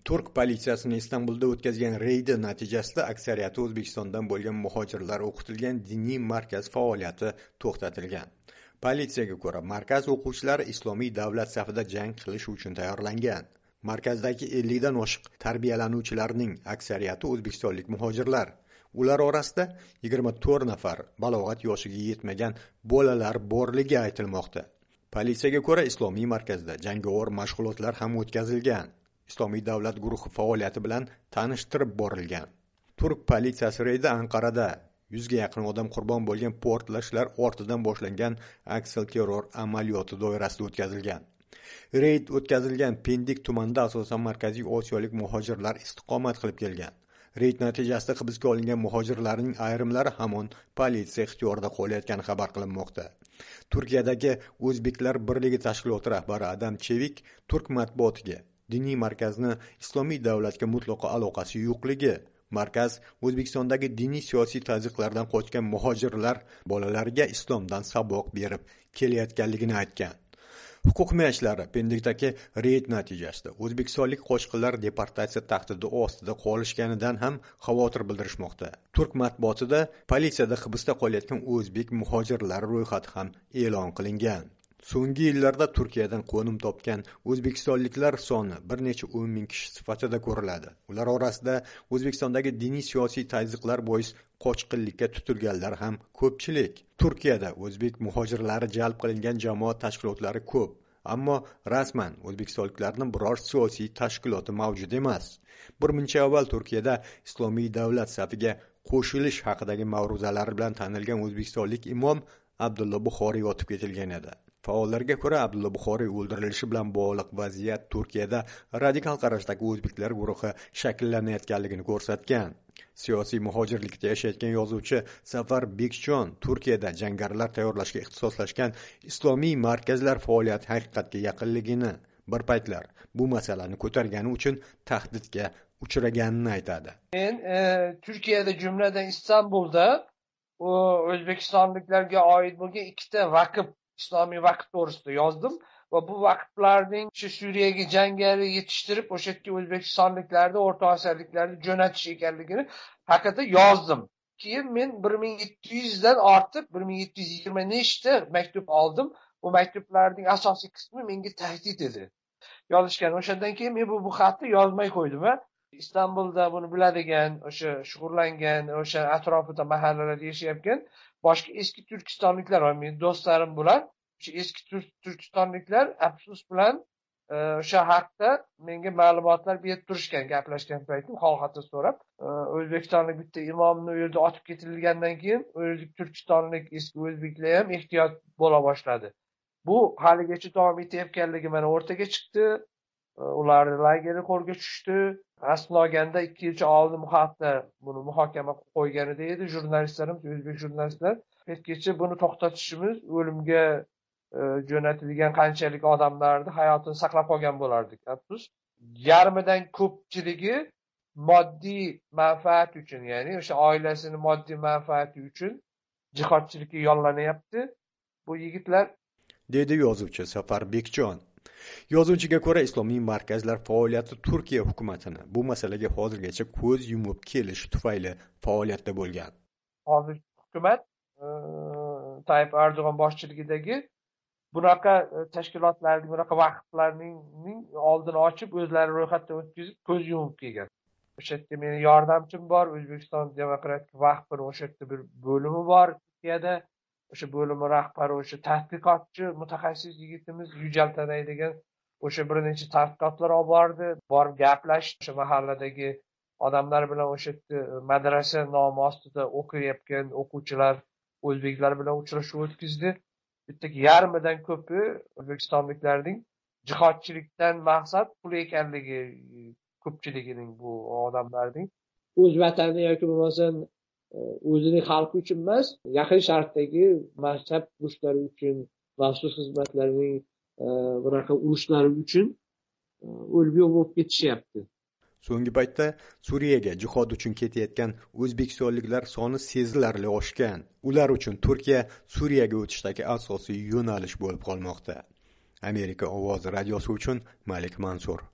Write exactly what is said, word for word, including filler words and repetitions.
Turk politsiyasining Istanbulda o'tkazgan reydi natijasida aksariyati O'zbekistondan bo'lgan muhojirlar o'qitilgan diniy markaz faoliyati to'xtatilgan. Politsiyaga ko'ra, markaz o'quvchilari Islomiy davlat safida jang qilish uchun tayyorlangan. Markazdagi ellikdan oshiq tarbiyalanuvchilarning aksariyati o'zbekistonlik muhojirlar. Ular orasida yigirma to'rt nafar balog'at yoshiga yetmagan bolalar borligi aytilmoqda. Politsiyaga ko'ra, Islomiy markazda jangovar mashg'ulotlar ham o'tkazilgan. Islomiy davlat guruhi faoliyati bilan tanishtirib borilgan. Turk politsiyasi reydi Anqarada yuzga yaqin odam qurbon bo'lgan portlashlar ortidan boshlangan aksilterror amaliyoti doirasida o'tkazilgan. Reyd o'tkazilgan Pendik tumanida asosan markaziy osiyolik muhojirlar istiqomat qilib kelgan. Reyd natijasida hibsga olingan muhojirlarning ayrimlari hamon politsiya ixtiyorida qolayotgani xabar qilinmoqda. Turkiyadagi O'zbeklar birligi tashkiloti rahbari Adam Chevik Turk matbuotiga diniy markazni Islomiy davlatga mutlaqo aloqasi yo'qligi, markaz O'zbekistondagi diniy siyosiy tazyiqlardan qochgan muhojirlar bolalariga islomdan saboq berib kelayotganligini aytgan. Huquq himoyachilari Pendikdagi reyd natijasida o'zbekistonlik qochqinlar deportatsiya tahdidi ostida qolishganidan ham xavotir bildirishmoqda. Turk matbuotida politsiyada hibsda qolayotgan o'zbek muhojirlar ro'yxati ham e'lon qilingan. So'nggi yillarda Turkiyadan qo'nim topgan o'zbekistonliklar soni bir necha o'n ming kishi sifatida ko'riladi. Ular orasida O'zbekistondagi diniy siyosiy tazyiqlar bois qochqinlikka tutilganlar ham ko'pchilik. Turkiyada o'zbek muhojirlari jalb qilingan jamoat tashkilotlari ko'p, ammo rasman o'zbekistonliklarning biror siyosiy tashkiloti mavjud emas. Bir muncha avval Turkiyada Islomiy davlat safiga qo'shilish haqidagi ma'ruzalar bilan tanilgan o'zbekistonlik imom Abdulla Buxoriy otib ketilgan edi. Faollarga ko'ra, Abdulla Buxoriy o'ldirilishi bilan bog'liq vaziyat Turkiyada radikal qarashdagi o'zbeklar guruhi shakllanayotganligini ko'rsatgan. Siyosiy muhojirlikda yashayotgan yozuvchi Safar Bekjon Turkiyada jangarilar tayyorlashga ixtisoslashgan islomiy markazlar faoliyati haqiqatga yaqinligini, bir paytlar bu masalani ko'targani uchun tahdidga uchraganini aytadi. Men e, Turkiyada jumladan Istanbulda o O'zbekistonliklarga oid bo'lgan ikkita vaqf islomiy vaqf to'g'risida yozdim va bu vaqflarning shu Suriyaga jangari yetishtirib o'sha yerga o'zbekistonliklarni, o'rta osiyoliklarni jo'natish ekanligini haqida yozdim. Keyin men bir ming yetti yuzdan ortib bir ming yetti yuz yigirma nechta maktub oldim. Bu maktublarning asosiy qismi menga tahdid edi. Yozishgan. O'shandan keyin men bu bu xatni yozmay qo'ydim va Istanbulda buni biladigan, o'sha shug'ullangan, o'sha atrofida mahallalarda yashayotgan boshqa eski turkistonliklar va mening do'stlarim bular, o'sha eski turkistonliklar afsus bilan o'sha haqda menga ma'lumotlar berib turishgan, gaplashgan paytim hol xatir so'rab, o'zbekistonlik bitta imomni u yerda otib ketilgandan keyin o'zbek turkistonlik eski o'zbeklar ham ehtiyot bo'la boshladi. Bu haligacha davom etayotganligi mana o'rtaga chiqdi. Ularni lageri qo'lga tushdi. Aslida olganda ikki yilcha oldin bu haqda buni muhokama qo'ygan edi jurnalistlarimiz, o'zbek jurnalistlar. Hechgacha buni to'xtatishimiz o'limga jo'natilgan qanchalik odamlarni hayotini saqlab qolgan bo'lardik. Afsus, yarmidan ko'pchiligi moddiy manfaat uchun, ya'ni o'sha oilasini moddiy manfaati uchun jihodchilikka yollanyapti bu yigitlar, dedi yozuvchi Safar Bekjon. Yozuvchiga ko'ra, islomiy markazlar faoliyati Turkiya hukumatini bu masalaga hozirgacha ko'z yumib kelish tufayli faoliyatda bo'lgan. Hozir hukumat Tayyip Erdo'g'an boshchiligidagi bunaqa tashkilotlarning, bunaqa vaqflarning oldini ochib, o'zlari ro'yxatdan o'tkazib, ko'z yumib kelgan. O'sha yerda mening yordamchim bor, O'zbekiston Demokratik Vaqfning o'sha yerda bir bo'limi bor Turkiyada. O'sha bo'limi rahbari o'sha tadqiqotchi mutaxassis yigitimiz Yücel Tanay degan o'sha bir necha tadqiqotlar olib bordi, borib gaplashdi, o'sha mahalladagi odamlar bilan o'sha yerda madrasa nomi ostida o'qiyotgan o'quvchilar, o'zbeklar bilan uchrashuv o'tkazdi. Bitta yarmidan ko'pi o'zbekistonliklarning jihodchilikdan maqsad pul ekanligi, ko'pchiligining bu odamlarning o'z vatani yoki bo'lmasan o'zining xalqi uchun emas, yaqin sharqdagi mazhab urushlari uchun, maxsus xizmatlarning bunaqa urushlari uchun o'lib-yo'q bo'lib ketishyapti. So'nggi paytda Suriyaga jihod uchun ketayotgan o'zbekistonliklar soni sezilarli oshgan. Ular uchun Turkiya Suriyaga o'tishdagi asosiy yo'nalish bo'lib qolmoqda. Amerika ovozi radiosi uchun Malik Mansur.